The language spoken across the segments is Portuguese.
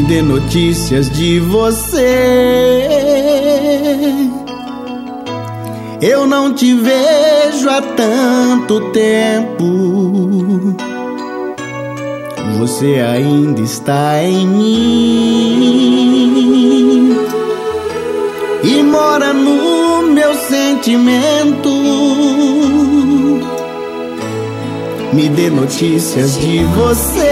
dê notícias de você. Eu não te vejo há tanto tempo. Você ainda está em mim e mora no meu sentimento. Me dê notícias de você.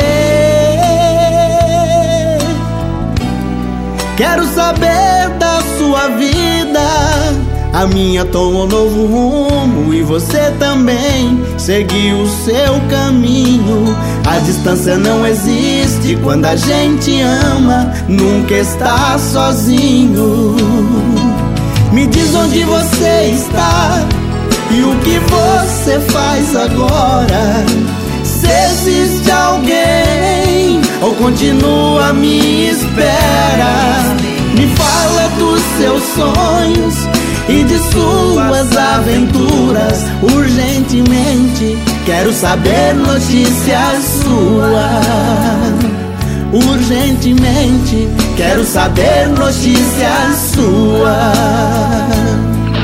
Quero saber da sua vida. A minha tomou novo rumo e você também seguiu o seu caminho. A distância não existe quando a gente ama, nunca está sozinho. Me diz onde você está e o que você faz agora. Se existe alguém ou continua à minha espera. Me fala dos seus sonhos e de suas aventuras. Urgentemente quero saber notícias suas. Urgentemente quero saber notícias suas.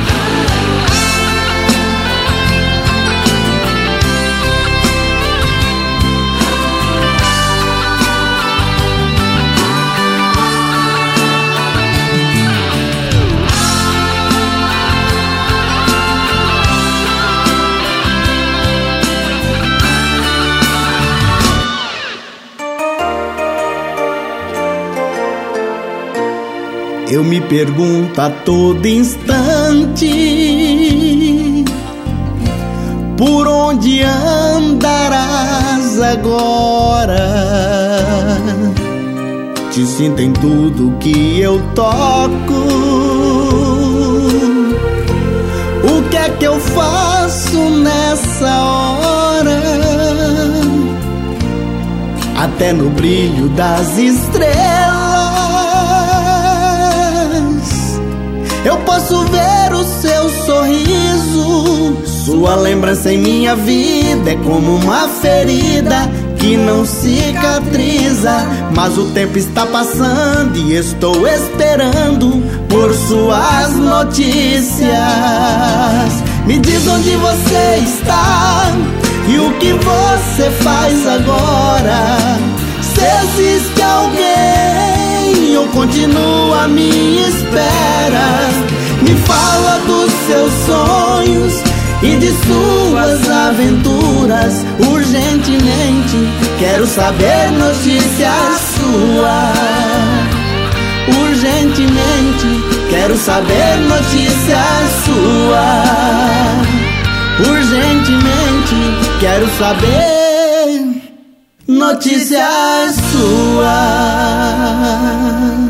Eu me pergunto a todo instante: por onde andarás agora? Te sinto em tudo que eu toco. O que é que eu faço nessa hora? Até no brilho das estrelas eu posso ver o seu sorriso. Sua lembrança em minha vida é como uma ferida que não cicatriza. Mas o tempo está passando e estou esperando por suas notícias. Me diz onde você está e o que você faz agora. Se existe alguém ou continua à minha espera. Me fala dos seus sonhos e de suas aventuras. Urgentemente quero saber notícias suas. Urgentemente quero saber notícias suas. Urgentemente quero saber notícias suas.